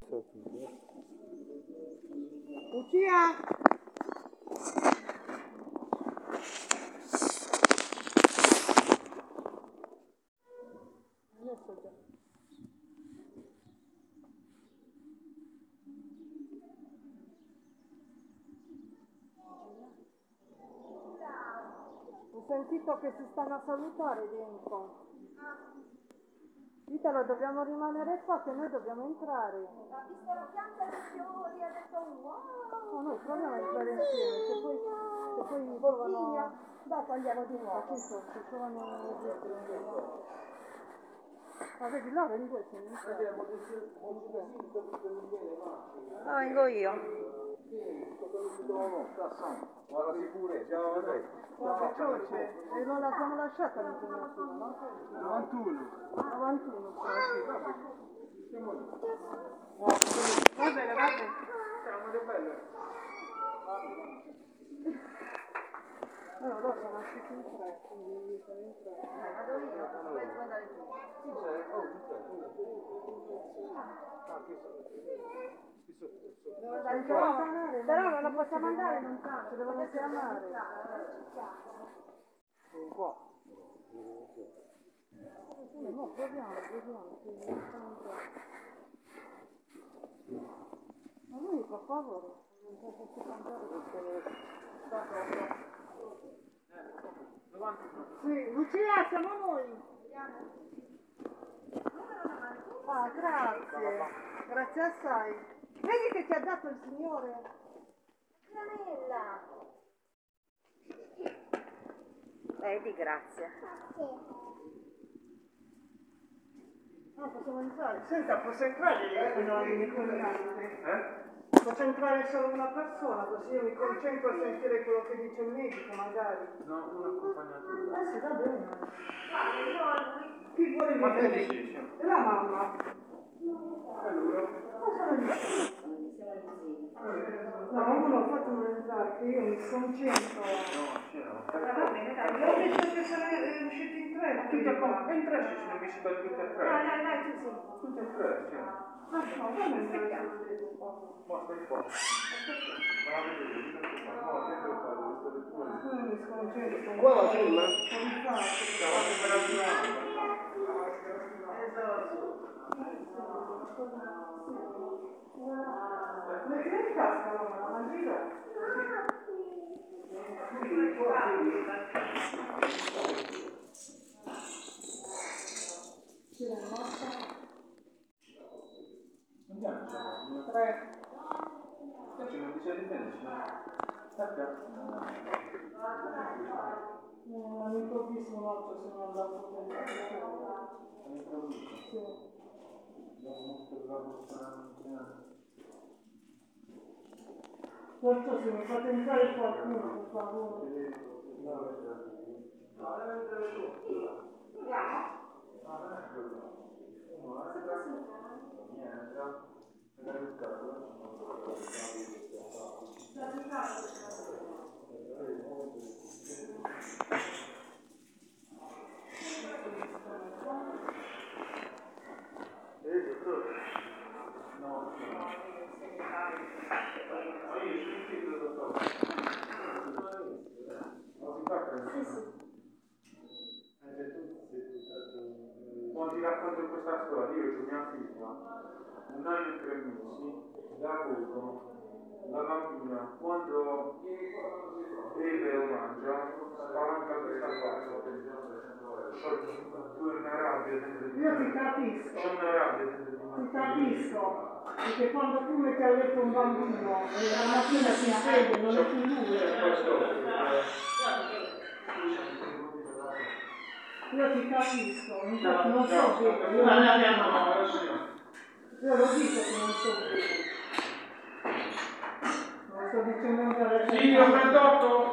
Lucia! Adesso già. Ho sentito che si stanno a salutare dentro. Italo, dobbiamo rimanere qua che noi dobbiamo entrare. Ha visto la pianta dei fiori, ha detto wow! No, noi proviamo a entrare insieme, se poi trovano... Dopo andiamo di nuovo. Se trovano ma vedi, loro in due sono in No, vengo io. Guarda sicurezza, e non l'abbiamo lasciata l'informazione, no? 91. 91, va bene, va bene. Siamo belle. Allora sono usciti in tre, quindi sono in tre. Vado io, poi devo andare tu. Devo andare giù. Però non lo possiamo andare lontano, devono chiamare. Un po'. No, proviamo, che riusciamo a entrare. Ma lui, per favore, non posso cantare perché... Sì, Lucia, siamo noi. Ah, grazie. Grazie assai. Vedi che ti ha dato il Signore? Granella. Vedi, grazie. No, possiamo entrare. Senta, posso entrare Eh? Posso entrare solo una persona, così io mi concentro a sentire quello che dice il medico, magari. No, un accompagnatore. Sì, va bene. Chi vuole Ma che venire? dici? È la mamma. È lui? No, uno fatemi entrare, che io mi concentro. No, sì, no. Va bene, dai. Ho visto che sono usciti in tre. Tutte qua. In tre ci sono riusciti da tutte e tre. Dai, tu sì. Tutte e tre, sì. Ah, no, fammi entrare. Ma stai qua. Ma la vedete, no, dentro qua, dove state tu. Mi sconcentro. Guarda sulla. Ciao, per arrivare. Perché cascano? Ma giro? Sì, è morta. Andiamo. 3. Ci non dice di bene, All'improvviso un altro se non andato a prendere. all'improvviso. Sì. Perciò se mi fate entrare qualcuno, per favore. Quando ti racconto questa storia, io ho mia figlia, 1 anno e 3 mesi, da poco, la bambina, quando beve o mangia, spalanca questa faccia. Tu hai una rabbia dentro di me. Io ti capisco. C'è una rabbia dentro di me. Ti capisco. Perché quando tu metti a letto un bambino e la mattina si sveglia non è più lui. Io ti capisco, infatti non so bene, io lo dico che non so bene. Non sto dicendo ancora. Sì, ho prodotto!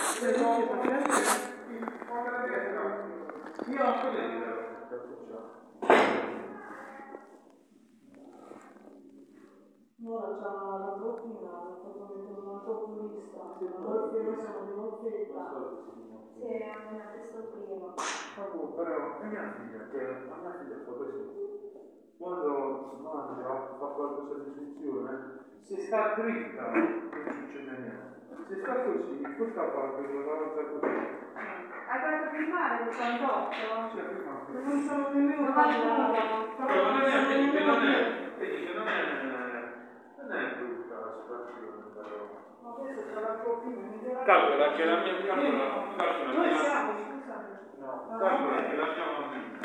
Ora c'è la bottina, hanno fatto mettere una populista, noi sono di Molfetta. Sì, hanno messo prima. Però è mia figlia che a mia figlia fa così. quando mangia, fa qualcosa di funzione, se sta dritta non succede niente. Se sta così, questa parte non avanza così. Hai fatto filmare questo andotto? Non sono nemmeno non è brutta la situazione, però. Adesso c'è la tua fine. Calcola che la mia calcola Noi siamo, scusate. no, calcola che la mia bambina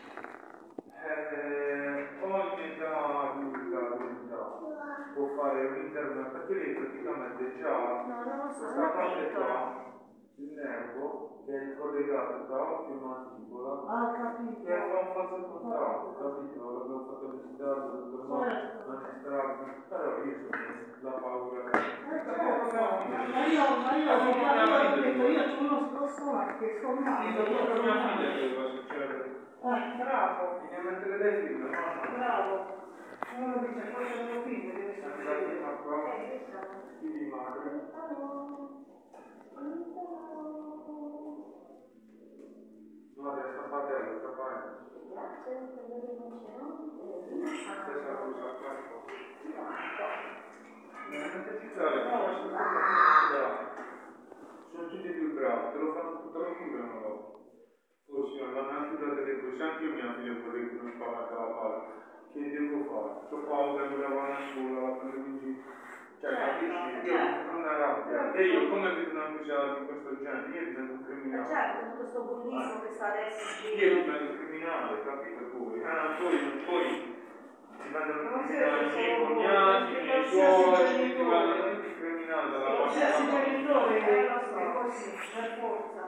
ogni età può fare un intervento, perché lei praticamente già questa parte qua, il nervo che è collegato tra occhio e mandibola, Capito. che fa un falso contatto, capito? L'abbiamo fatto visitare, dottor non è strano, però io sono la paura. Ma io ho detto, io sono stomaco che sto male. Mia figlia che doveva succedere. Bravo. Mi deve mettere dei film, no? Bravo. Uno dice, questo è mio figlio, deve sapere. Di madre. No, deve stappare, stappare. Stessa cosa, qua. Sono tutti più bravi, te lo fanno, te lo curano. Forse non hanno più delle cose, anche io mia figlia vorrei che non spaventa la palla. Che devo fare? Ho paura che la vanno a scuola, la prendo in giro. Cioè, capisci? Io non rabbia. E io come vedo una cosa di questo genere? Io divento un criminale. Certo, tutto questo bullismo che sta adesso. Io divento un criminale, capito poi? Poi si vendono criminali i miei cognati, i miei suoceri, ti vendono tutti criminali dalla parte della Qualsiasi genitore è È così, per forza.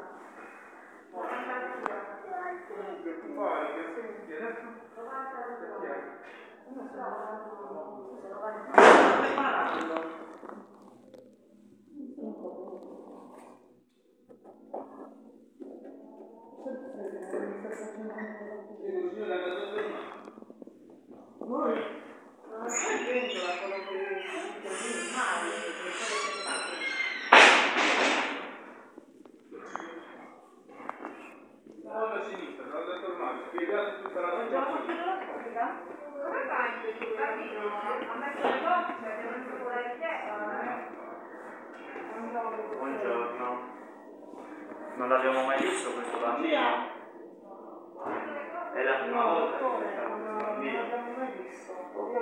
Non ti preoccupare, che senti adesso? Voi non stai vedendo la cosa che Dalla sinistra, dalla tornare, spiegate tutta la situazione. Come fai il bambino a mettere le gocce che non si vuole Buongiorno. Non l'abbiamo mai visto questo bambino? È la prima volta che vediamo questo non bambino. l'abbiamo mai visto.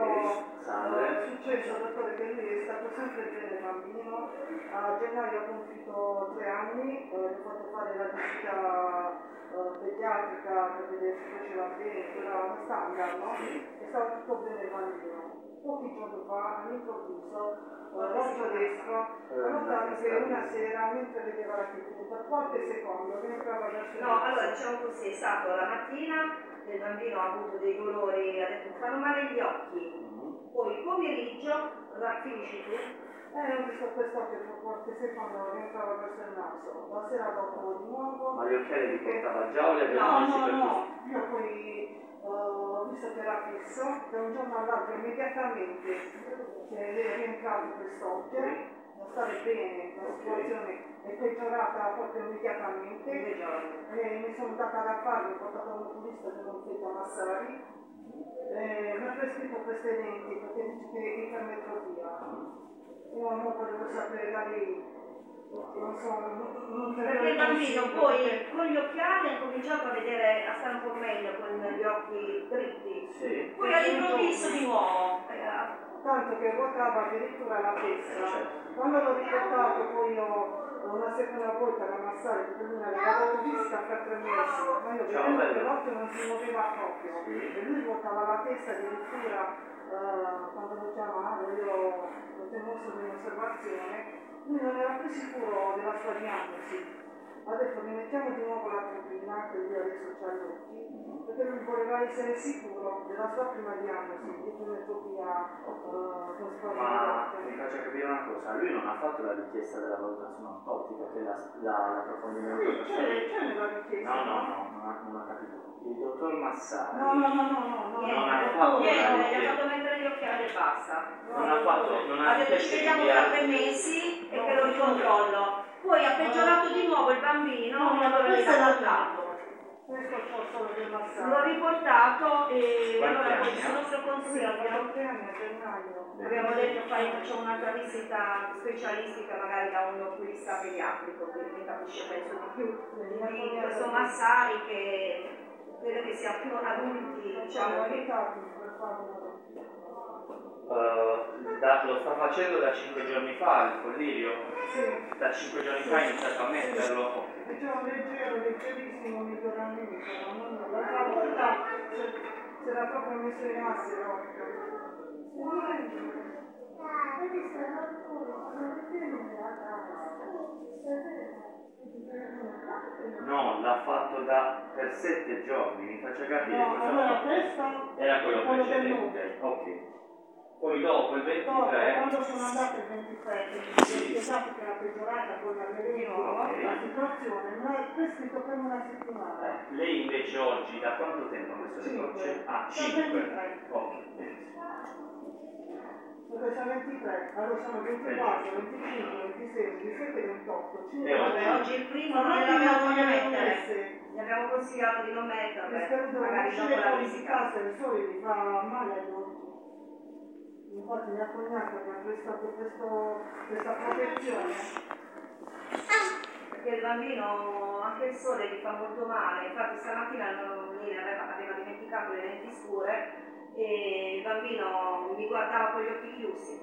Salve. È successo, dottore, che lui è stato sempre bene bambino. A gennaio ha compiuto 3 anni, ho fatto fare la visita pediatrica per vedere se faceva bene, però standard, no? E stava tutto bene il bambino. Pochi giorni fa, all'improvviso, l'occhio destro, ho notato che una sera, mentre vedeva la TV, per qualche secondo rientrava verso il No, allora diciamo così, è stato la mattina, il bambino ha avuto dei dolori, ha detto fanno male gli occhi, poi il pomeriggio, finisci tu, ho visto quest'occhio per qualche secondo rientrava verso il naso, la sera dopo di nuovo. Ma gli occhiali li portava già o li abbiamo messi per No, io poi ho visto che era fisso, da un giorno all'altro immediatamente è rientrato quest'occhio, da stare bene, la situazione è peggiorata proprio immediatamente, e mi sono data da fare, ho portato un oculista di Monfetta Massari, mi ha prescritto queste lenti perché dice che è ipermetropia. Io non volevo sapere da lei, non so, non perché il bambino poi con gli occhiali ha cominciato a vedere, a stare un po' meglio con gli occhi dritti, Sì. poi all'improvviso di nuovo. Tanto che ruotava addirittura la testa. Quando l'ho riportato poi una seconda volta da Massari, perché lui mi aveva dato visita per 3 mesi, ma io vedevo che l'occhio non si muoveva proprio, e lui ruotava la testa addirittura quando lo chiamavo, io lo tenevo solo in osservazione, lui non era più sicuro della sua diagnosi. Ha detto rimettiamo di nuovo la pupilla, che lui adesso c'ha gli occhi, perché lui voleva essere sicuro della sua prima diagnosi di ipermetropia con Ma mi faccia capire una cosa, lui non ha fatto la richiesta della valutazione ortotica, che è l'approfondimento del c'è nella richiesta. No, non ha capito. Il dottor Massari No. non ha fatto la Gli ha richiesta. fatto mettere gli occhiali e basta. Non ha Ha detto ci vediamo tra 3 mesi e che lo ricontrollo. Poi ha peggiorato di nuovo il bambino, allora l'ha portato. Questo c'ho solo del L'ho massaggio. riportato e Quanti allora anni, questo nostro Sì, ho consiglio. fatto 3 anni a gennaio. Abbiamo detto facciamo un'altra visita specialistica magari da un oculista pediatrico che capisce penso di più di questo Massari che credo che sia più adulti, diciamo che lo sta facendo da 5 giorni fa il collirio? Sì. Da 5 giorni fa ha iniziato a metterlo? Diciamo leggerissimo miglioramento, l'altra volta si era proprio messo in asse l'occhio. No, l'ha fatto per 7 giorni, mi faccia capire No, cosa allora ha fatto. questa Era quello del precedente, ok. Poi dopo il 23... quando sono andata il 23, mi è stato che era peggiorata con la la situazione, mi ha prescritto per una settimana. Lei invece oggi da quanto tempo ha messo le gocce? Ah, 5. Ok, benissimo. Perché sono 23, allora sono 24, 25, 26, 27, 28, 5. vabbè, oggi il primo non l'abbiamo voglio mettere. Gli abbiamo consigliato di non metterle, magari dopo la fuori di visita. casa il sole gli fa male agli occhi. Infatti mia cognata mi ha prestato questa protezione. Perché il bambino anche il sole gli fa molto male, infatti stamattina lei aveva dimenticato le lenti scure e il bambino mi guardava con gli occhi chiusi.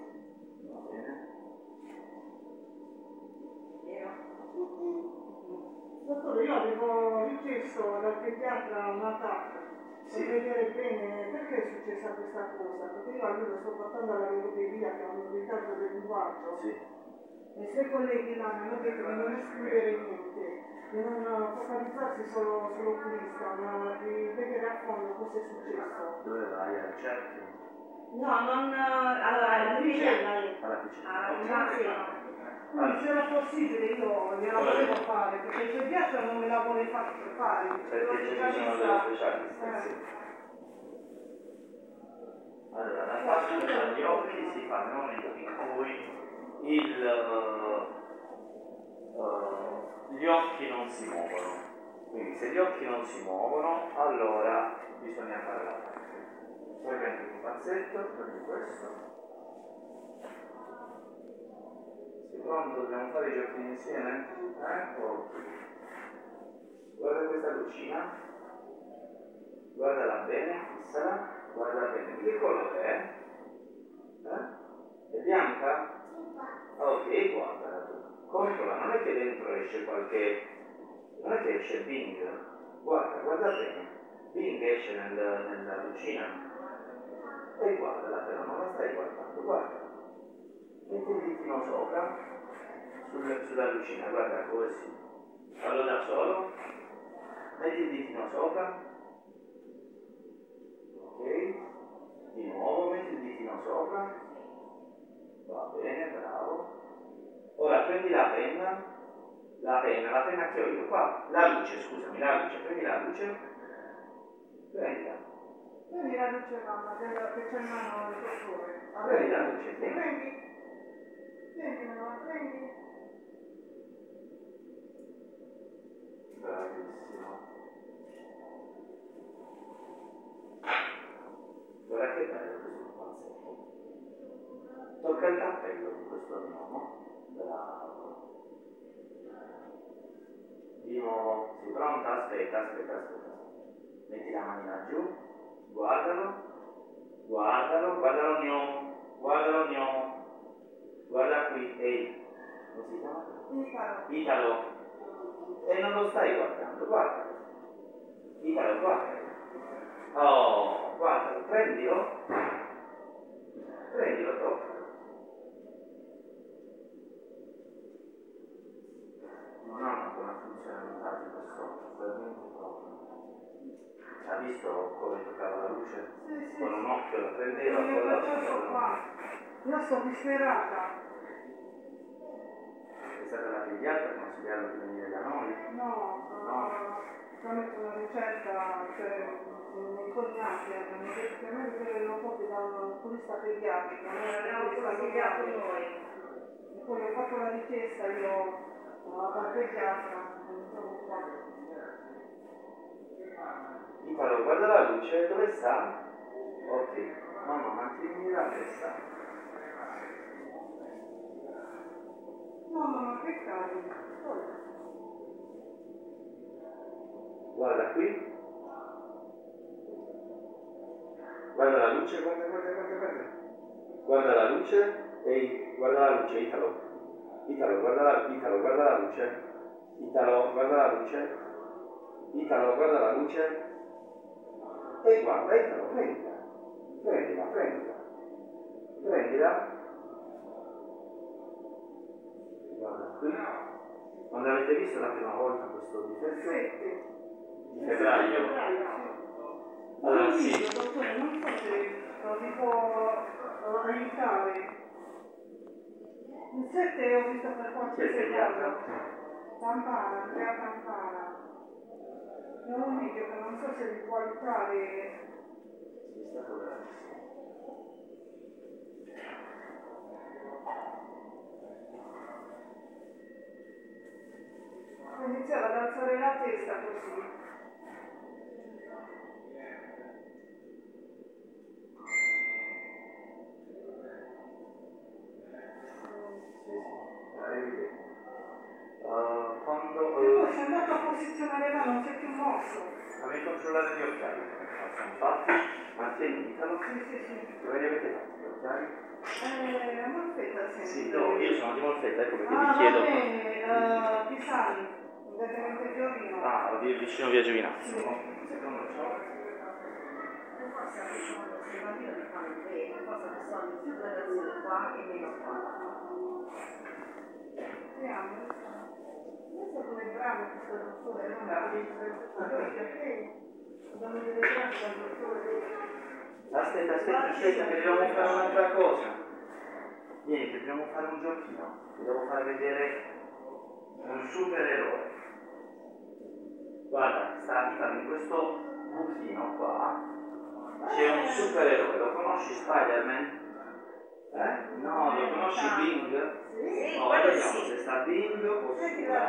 Vero? Dottore, io avevo richiesto dal pediatra una TAC per vedere bene perché è successa questa cosa, perché io a lui lo sto portando alla logopedia che è un ritardo del linguaggio. Sì. E se i colleghi là mi hanno detto di non escludere niente, di non focalizzarsi solo sull'oculista, ma di vedere a fondo cosa è successo. Dove vai? Al cerchio? No, non... allora, La vicenda è. Alla piscina. Ah, Sì. Quindi se era possibile io gliela volevo fare, perché il pediatra non me la vuole fare. Perché ci sono delle specialiste, sì. Allora, la fascia degli occhi si fa nel momento in cui gli occhi non si muovono. Quindi se gli occhi non si muovono, allora bisogna fare la parte. Poi prendo un pazzetto, prendo questo. Sei pronto? Dobbiamo fare i giochi insieme? Ok. Guarda questa lucina. Guardala bene, fissala. Guarda bene. Che colore è? È bianca? Ok, guardala tu. Controlla, non è che dentro esce non è che esce Bing. Guarda bene. Bing esce nella lucina. E guardala però, non la stai guardando, guarda. Metti il ditino sopra, sulla lucina, guarda così. Fallo da solo. Metti il ditino sopra. Ok. Di nuovo, metti il ditino sopra. Va bene, bravo. Ora prendi la penna che ho io qua. La luce, prendi la luce. Prendila. Prendi la luce mamma, che c'è in mano il dottore. Prendi la luce, Prendi, mamma, prendi. Bravissimo. Guarda che bello questo pazzetto. Tocca il cappello di questo uomo. Bravo. Di nuovo, sei pronta? Aspetta. Metti la manina giù. Guardalo gnomo. Guarda qui, ehi. Come si chiama? Italo. E non lo stai guardando, guardalo. Italo, guarda. Oh, guardalo, prendilo, toccalo. Non ha una buona funzionalità di questo, veramente proprio. Ha visto come toccava la luce? Sì. Con un occhio la prendeva, Sì, con l'altro faccio qua. Io sto disperata. È stata la pediatra a consigliarlo di venire da noi? No. Tramite una ricerca, i cognati hanno detto che noi vedevamo proprio da un oculista pediatrico, L'abbiamo consigliato noi. E poi ho fatto la richiesta io dal pediatra, non trovo qua. Italo, guarda la luce, dove sta? Ok, mamma, mantieni la testa. No, che cavolo. Guarda qui. Guarda la luce, guarda. Guarda la luce e guarda la luce, Italo. Italo, guarda la luce. Italo, guarda la luce. Italo, guarda la luce. E guarda, Italo, prendila. Prendila. Guarda qui. Quando avete visto la prima volta questo difetto? Di febbraio. Allora sì. Dottore, non so se vi può aiutare. Il 7 ho visto per qualche secondo. Andrea Campana. Non un video che non so se vi può aiutare. Sì, sta bravissimo. Iniziare ad alzare la testa così. Quando poi si è andato a posizionare là, non si è più mosso. fammi controllare gli occhiali, sono fatti, mantieni Italo. Sì. Dove li avete fatti gli occhiali? Aspetta, Sì, no, io sono di Molfetta, ecco perché vi va chiedo. bene, Pisani, direttamente Giovino. Vicino via Giovinazzo. Sì. Secondo ciò. Forse anche se i bambini li fanno bene, forse che sono più ragazzini qua e meno qua. Vediamo. Adesso come bravo questo dottore, non è perché dobbiamo vedere grazie al dottore. Aspetta, che dobbiamo fare un'altra cosa. Vieni, che dobbiamo fare un giochino. Ti devo far vedere un supereroe. Guarda, sta in questo buchino qua. C'è un supereroe, lo conosci Spider-Man? No, lo conosci Bing? Sì, No, quello vediamo sì. se sta Bing o Senti Sura.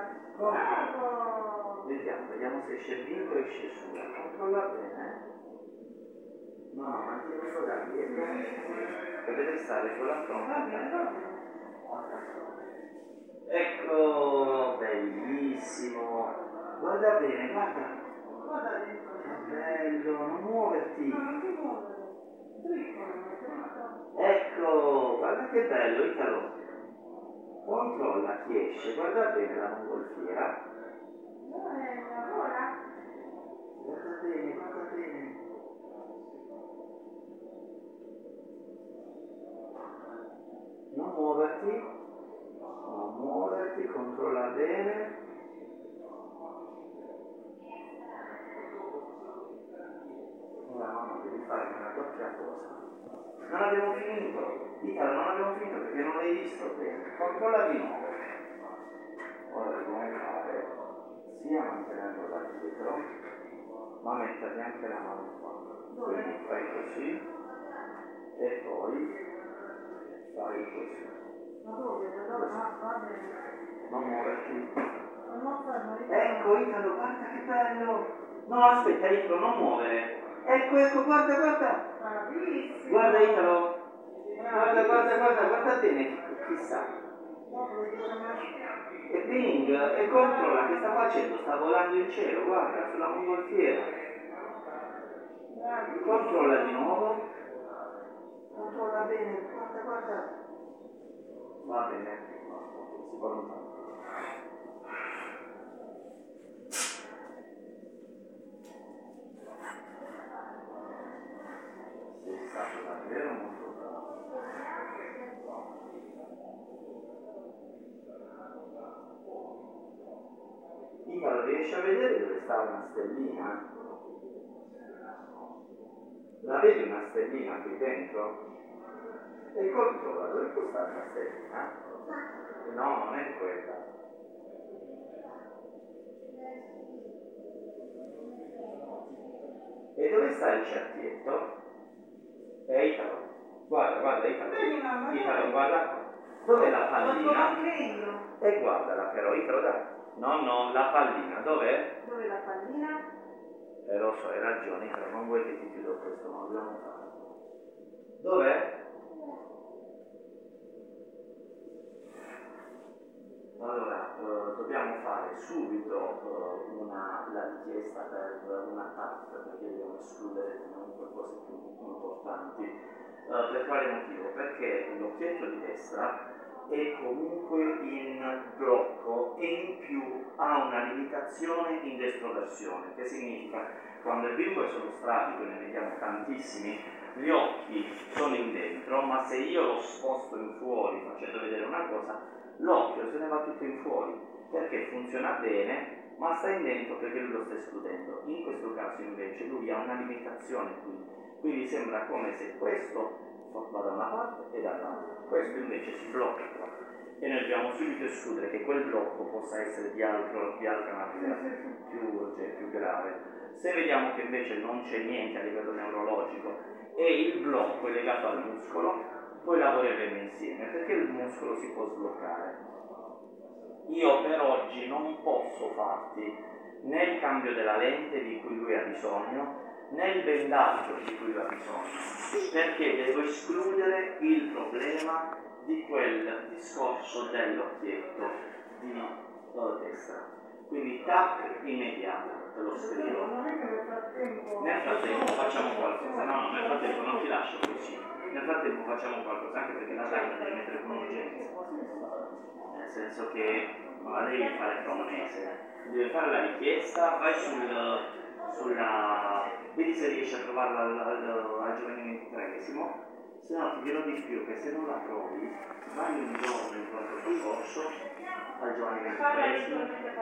la... Vediamo se esce Bing o esce Sura. Controlla bene. No, mantienilo da dietro. E deve stare con la fronte. Ecco, bellissimo. Guarda bene, guarda. Guarda dentro. Che bello, non muoverti. No, non ti muovere. Dritto. Ecco, guarda che bello, Italo. Controlla chi esce, guarda bene la mongolfiera. Ora? Guarda bene. Non muoverti, controlla bene. Ora mamma devi fare una doppia cosa. Non abbiamo finito, Italo, non abbiamo finito perché non l'hai visto bene. Controlla di nuovo. Ora dobbiamo fare sia mantenendo da dietro, ma mettergli anche la mano qua. Quindi fai così e poi fai così. Ma dove? Va bene. Non muoverti. Non fermo. Ecco Italo, guarda che bello! No, aspetta Italo, non muovere. Ecco, guarda. Bravissimo. Guarda Italo. Guarda bene chi sta. E Bing, e controlla che sta facendo, sta volando in cielo, guarda, sulla mongolfiera. Controlla di nuovo. Controlla bene, guarda. Va bene, si può lontano. Sei stato davvero molto bravo. Italo, riesci a vedere dove sta una stellina? La vedi una stellina qui dentro? E controlla dove può stare una stellina? No, non è quella. E dove sta il cerchietto? Italo. Guarda Italo. Italo, guarda qua. Dov'è la pallina? E guardala però, Italo, dai. No, la pallina, dov'è? Dov'è la pallina? Lo so, hai ragione, però non vuoi che ti chiudo questo, ma dobbiamo fare. Dov'è? Allora, dobbiamo fare subito la richiesta per una TAP, perché dobbiamo escludere comunque cose più importanti. Per quale motivo? Perché l'occhietto di destra è comunque in blocco e in più ha una limitazione in destroversione, che significa quando il bimbo è sullo strabico, ne vediamo tantissimi, gli occhi sono in dentro, ma se io lo sposto in fuori facendo vedere una cosa, l'occhio se ne va tutto in fuori, perché funziona bene, ma sta in dentro perché lui lo sta escludendo. In questo caso invece lui ha una limitazione qui, quindi sembra come se questo va da una parte e dall'altra, questo invece si blocca e noi dobbiamo subito escludere che quel blocco possa essere di altra natura, più grave. Se vediamo che invece non c'è niente a livello neurologico e il blocco è legato al muscolo, poi lavoreremo insieme, perché il muscolo si può sbloccare. Io per oggi non posso farti né il cambio della lente di cui lui ha bisogno, né il bendaggio di cui lui ha bisogno, perché devo escludere il problema di quel discorso dell'occhietto di destra. Quindi TAP immediato, te lo scrivo. Nel frattempo facciamo qualcosa, no, nel frattempo non ti lascio così. Nel frattempo facciamo qualcosa, anche perché la TAP la devi mettere con urgenza. Nel senso che non la devi fare fra un mese. Devi fare la richiesta, vai vedi se riesci a trovarla al giovanile 23esimo, se no ti dirò di più che se non la trovi, vai un giorno in pronto soccorso al giovanile 23esimo.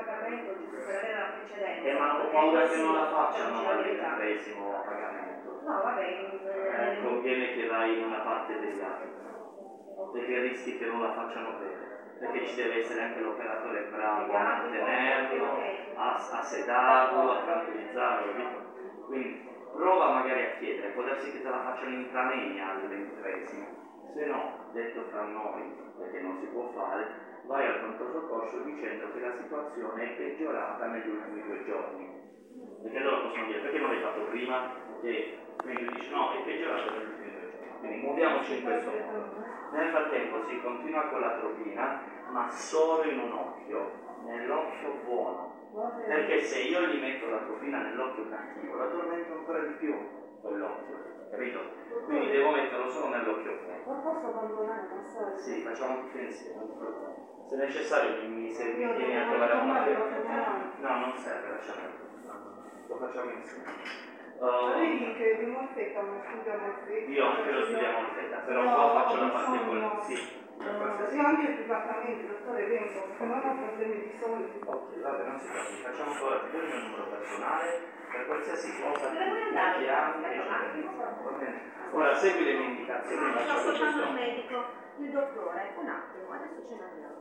Ma ho paura che non la facciano al 23esimo pagamento. No, vabbè. Conviene che vai in una parte pediatrica, perché rischi che non la facciano bene. Perché ci deve essere anche l'operatore bravo a mantenerlo, a sedarlo, a tranquillizzarlo, quindi prova magari a chiedere, può darsi che te la facciano intramenia al 23esimo, se no, detto fra noi, perché non si può fare, vai al pronto soccorso dicendo che la situazione è peggiorata negli ultimi 2 giorni, perché loro possono dire perché non l'hai fatto prima, e quindi dici no, è peggiorata negli ultimi 2 giorni, quindi muoviamoci in questo modo. Nel frattempo si continua con l'atropina, ma solo in un occhio, nell'occhio buono. Perché se io gli metto l'atropina nell'occhio cattivo, la tormento ancora di più quell'occhio, capito? Quindi devo metterlo solo nell'occhio buono. Ma posso abbandonare il massaggio? Sì, facciamo tutti insieme. Se necessario se mi vieni a trovare una no, non serve, lasciamo. Lo facciamo insieme. Vedi che di Molfetta non studia Molfetta. Io anche lo studio a Molfetta, però qua faccio la parte con sì. Io anche privatamente, dottore, vengo, perché non ho problemi di soldi. Ok, vabbè, non si preoccupi, facciamo ancora, ti do il mio numero personale, per qualsiasi cosa, Dove vuoi andare? va bene. Ora segui le mie indicazioni, Sto facciamo ascoltando questo. il medico, il dottore, un attimo, adesso ce l'abbiamo.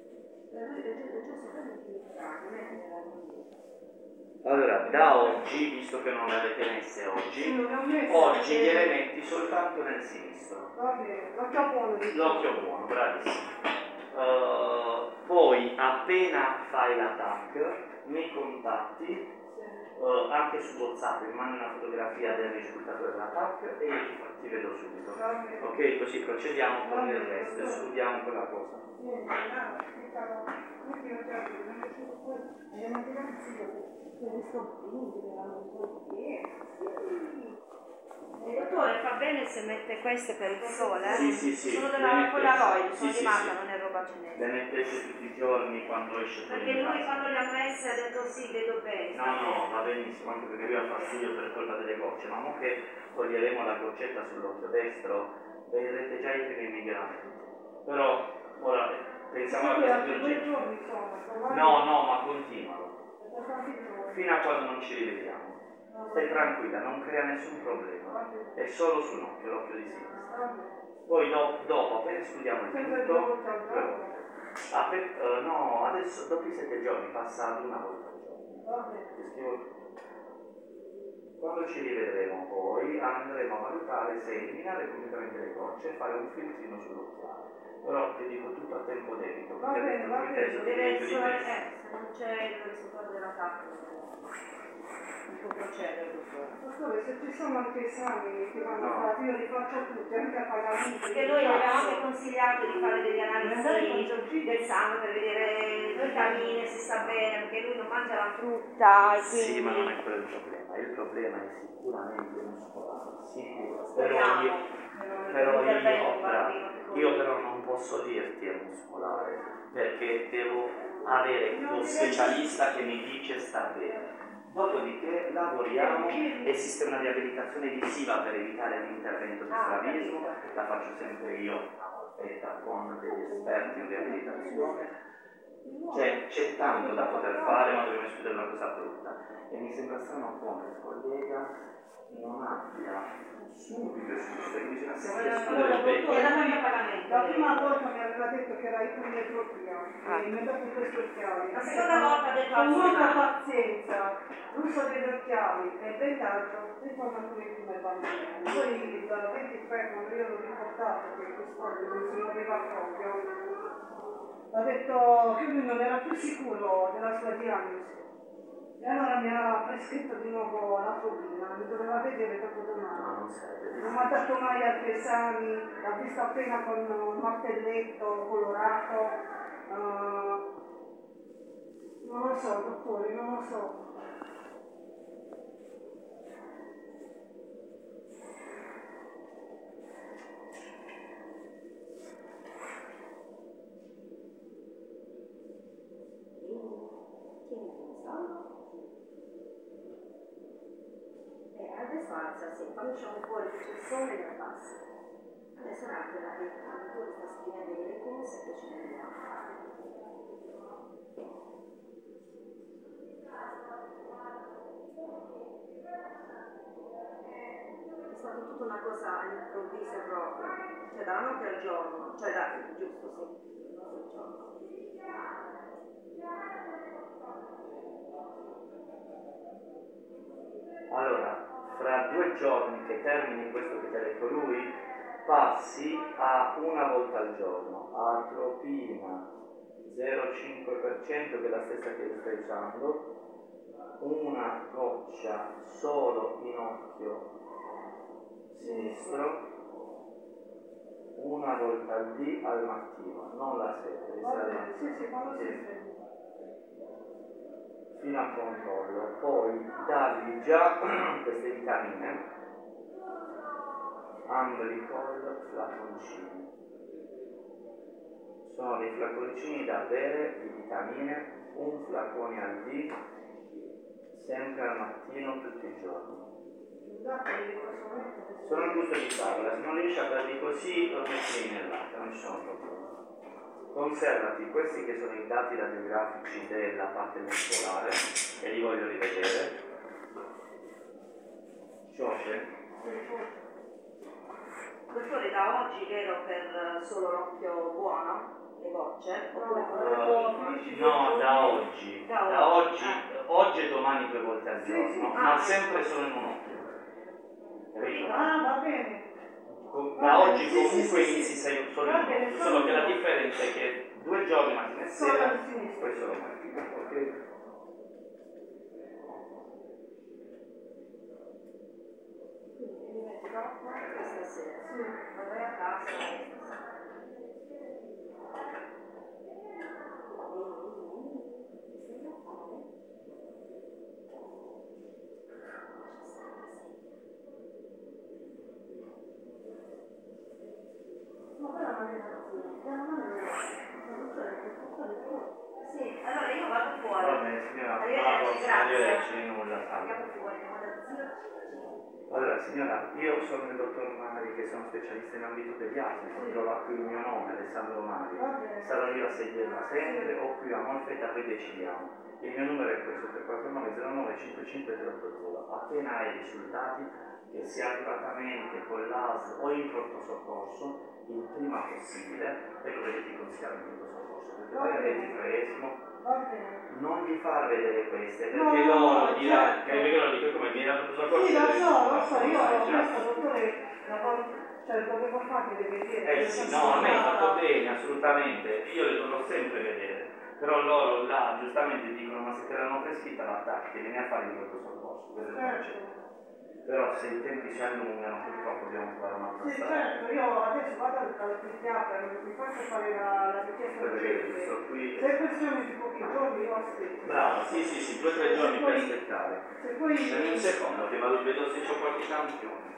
Allora, da oggi, visto che non le avete messe oggi gliele metti soltanto nel sinistro. Va bene, l'occhio buono. L'occhio buono, bravissimo. Poi, appena fai la TAC, mi contatti, anche su WhatsApp, mi mandi una fotografia del risultato della TAC e io ti vedo subito. Ok, così procediamo con il resto, escludiamo quella cosa. Dottore, fa bene se mette queste per il sole? Sì. Sono della Polaroid, sono sì, rimasta, non è roba cinese. Le mettete tutti i giorni quando esce fuori. Perché lui quando le ha messe ha detto sì, vedo bene. No, va benissimo, anche perché lui ha fastidio per colpa delle gocce, ma mo che toglieremo la goccetta sull'occhio destro, vedrete già i primi migranti. Però, ora, pensiamo alla cosa più urgente. No, ma continualo. Fino a quando non ci rivediamo. Stai tranquilla, non crea nessun problema. È solo su un occhio, l'occhio di sinistra. Poi dopo, appena studiamo il tutto, no, adesso dopo i 7 giorni passa ad una volta al giorno. Ti scrivo. Quando ci rivedremo poi andremo a valutare se eliminare completamente le gocce e fare un filtrino sull'occhiale. Però ti dico tutto a tempo debito, Va bene, va bene. Deve essere, se non c'è il risultato della TAC non può procedere, dottore. Dottore, se ci sono anche esami che vanno fatti, io li faccio tutti, anche a pagamento. Perché noi abbiamo anche consigliato di fare delle analisi del sangue per vedere le vitamine, se sta bene, perché lui non mangia la frutta e quindi... Sì, ma non è quello il problema. Il problema è sicuramente muscolare, sicuro. Speriamo. Io però non posso dirti è muscolare, perché devo avere lo specialista che mi dice sta bene. Dopodiché lavoriamo, esiste una riabilitazione visiva per evitare l'intervento di strabismo, la faccio sempre io, con degli esperti in riabilitazione. Cioè, c'è tanto da poter fare, ma dobbiamo escludere una cosa brutta. E mi sembra strano come il collega non abbia subito escluso, perché bisogna sempre escludere il vecchio. La prima volta mi aveva detto che era ipometropia e mi ha dato questi occhiali. La seconda volta ha detto con molta pazienza, l'uso degli occhiali e del viaggio ritorna come prima i bambini. Poi il 23, quando io l'ho riportato che quest'oggi non si muoveva proprio, ha detto che lui non era più sicuro della sua diagnosi. E allora mi ha prescritto di nuovo la fobina, mi doveva vedere dopo domani. Non mi ha dato mai altri esami, l'ha visto appena con un martelletto colorato. Non lo so, dottore, non lo so. Adesso alza, sì, quando usciamo fuori c'è il sole e abbassa. Adesso un attimo, tu sta scrivendo delle cose che ci vediamo. È stata tutta una cosa improvvisa proprio, cioè dalla notte al giorno, cioè giusto, sì, dalla notte al giorno. Allora, fra 2 giorni che termini questo che ti ha detto lui, passi a una volta al giorno, atropina 0,5% che è la stessa che stai usando, una goccia solo in occhio sinistro, una volta al dì al mattino, non la sera, fino a controllo. Poi dargli già queste vitamine, Amblicol flaconcini. Sono dei flaconcini da bere di vitamine, un flacone al dì, sempre al mattino tutti i giorni. Sono il gusto di farla, se non riesci a darli così lo metti nel latte, non ci sono problemi. Conservati questi che sono i dati radiografici della parte muscolare e li voglio rivedere. Giorgio? Dottore, da oggi vero per solo l'occhio buono? Le gocce? No, da oggi. Oggi e domani 2 volte al giorno, ma sempre solo in un occhio. Capito? Va bene. Da oggi comunque inizi solo in un occhio, solo che la differenza è che 2 giorni mattina e sera, poi solo mattina, ok? Questa sera, vai a casa. Sì, allora io vado fuori. Va bene, signora, Grazie. nulla. Andiamo fuori, Allora signora, io sono il dottor Mari, che sono specialista in ambito pediatrico, trova qui il mio nome, Alessandro Mari. Sarò io a seguirla sempre o qui a Molfetta, poi decidiamo. Il mio numero è questo, 349 09 55 380. Appena hai i risultati, che sia privatamente con l'ASL o in pronto soccorso, il prima possibile, e dovete consigliare il pronto soccorso, perché poi al 23esimo non vi far vedere queste, perché loro diranno, perché loro dicono come viene al pronto soccorso. Sì, lo so, io questo dottore cioè dovevo farmi vedere. Sì, no, a me è fatto bene, assolutamente, io le dovrò sempre vedere, però loro là giustamente dicono ma se te l'hanno prescritta l'attacchi, vieni a fare il pronto soccorso, quello che faccio. Però se i tempi si allungano purtroppo dobbiamo trovare un'altra Sì, strada. certo, io adesso vado al psichiatra, mi faccio fare la richiesta urgente. Sto qui. Se è questione di pochi giorni io aspetto. Bravo, sì, 2 o 3 giorni per aspettare. Se poi... Dammi un secondo che vado, vedo se c'ho qualche campione.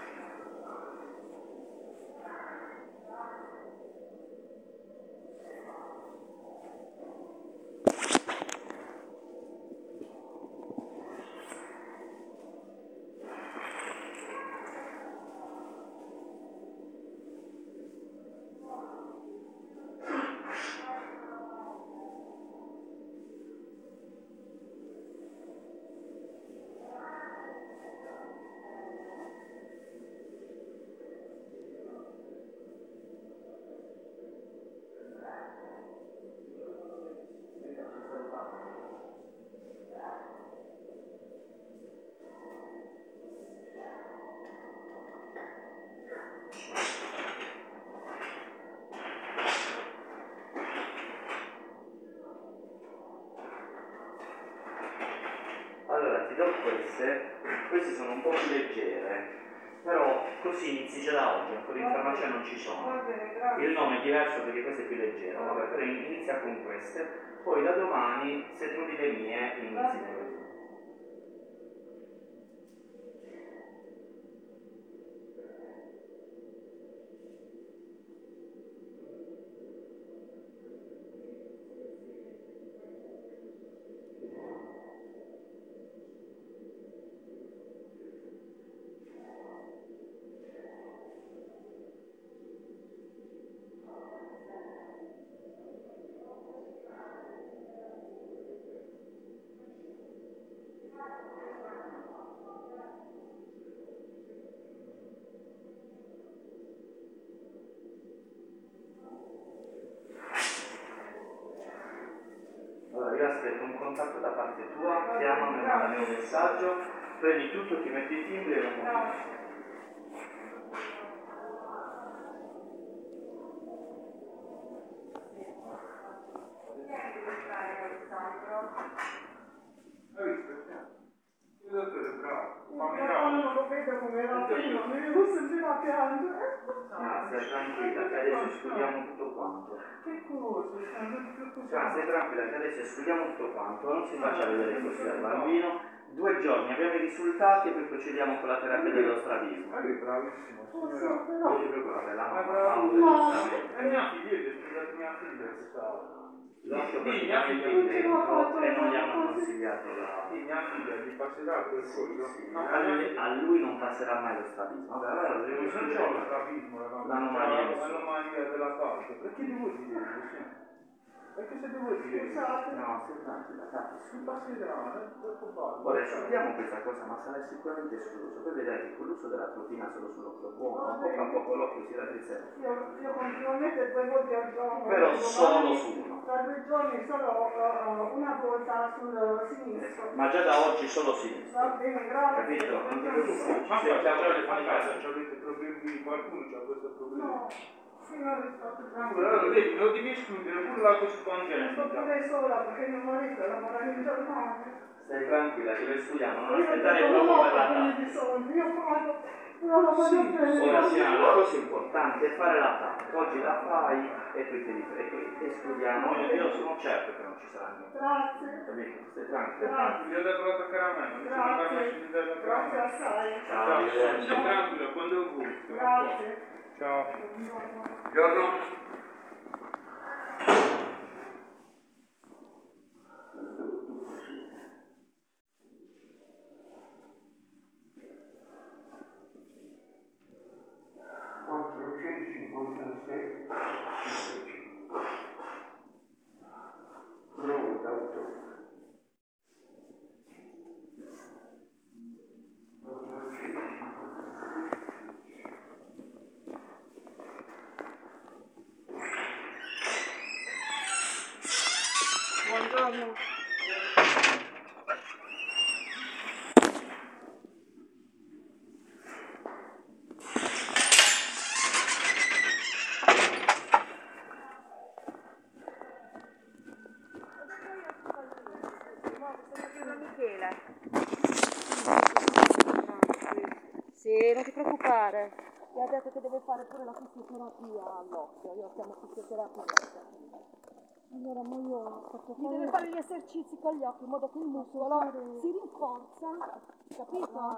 Allora, ti do queste sono un po' più leggere, però così inizi già da oggi, ancora in farmacia non ci sono. Il nome è diverso perché questo è più leggero, vabbè, però inizia con queste, poi da domani, se trovi le mie, inizi con queste. Io aspetto un contatto da parte tua, chiamami, mandami un messaggio, prendi tutto, ti metti i timbri e lo muovi. Hai visto? Il dottore è bravo. Non lo vedo come era prima, mi devo sentire a piangere. Stai tranquilla, che adesso studiamo tutto quanto. Che cose, Stai tranquilla, che adesso studiamo tutto quanto, non si faccia vedere così al bambino. 2 giorni, abbiamo i risultati e poi procediamo con la terapia dello strabismo. Ma lui è bravissimo, signora. Non ti preoccupare, la mamma bravo. fa un giustamente. E mia figlia, io ho studiato mia figlia questa. Lascio praticamente in dentro e non gli hanno consigliato Sì, mia figlia gli passerà quel corso. a lui non passerà mai lo strabismo. Vabbè, allora dobbiamo Non c'è lo studiare strabismo, l'anomalia della parte. Perché devo dire così? Perché se devo dire no, stai tranquilla, capi. si passerà, non è preoccupato. Ora studiamo questa cosa, ma sarà sicuramente escluso. Poi vedrai che con l'uso della tropina solo sull'occhio buono, poco a poco l'occhio si raddrizzerà. Io continuamente 2 volte al giorno. Però solo su uno. Tra 2 giorni solo una volta sul sinistro. Ma già da oggi solo sinistro. Va bene, grazie. Capito? Non ti preoccupare. Ma Sì, poi già già le a fanno casa caso. avete problemi, qualcuno c'ha questo problema. No, signore, sto Allora lo devi escludere pure la sto corrispondenza. pure sola perché mio marito lavora in giornata. Stai tranquilla, che lo studiamo, non Io aspettare non troppo ho per la bisogno TAP. di soldi, io pago, però la voglio prendere. Ora sì, la cosa importante è fare la TAP. Oggi la fai e poi ti rifletti e studiamo. Io sono certo che non ci sarà niente. Grazie. Capito? Stai tranquilla. Grazie. Gli ho dato la caramella. Grazie. Grazie assai. Ciao, Ciao, arrivederci. stai tranquilla, quando vuoi. Grazie. Ciao. Buongiorno. Madonna. Michele. Sì, non ti preoccupare. Mi ha detto che deve fare pure la fisioterapia all'occhio. Io chiamo fisioterapia. Allora, mo io mi deve fare gli esercizi con gli occhi in modo che il muscolo si rinforza, capito?